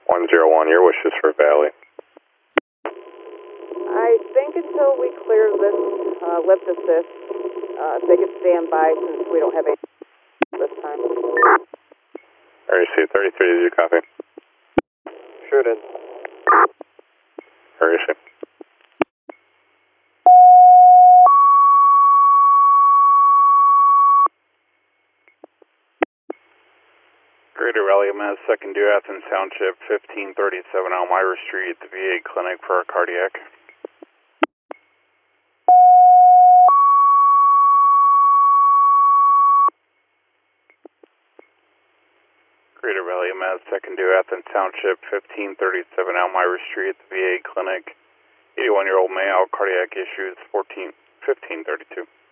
101, your wishes for Valley. I think until we clear this lift assist, they could stand by since we don't have any this time. REC 33, did you copy? Sure did. REC. Greater Raleigh, Mass. 2nd due Athens Township, 1537 Elmira Street, the VA clinic for a cardiac. Greater Raleigh, Mass. 2nd due Athens Township, 1537 Elmira Street, the VA clinic. 81-year-old male, cardiac issues, 1532.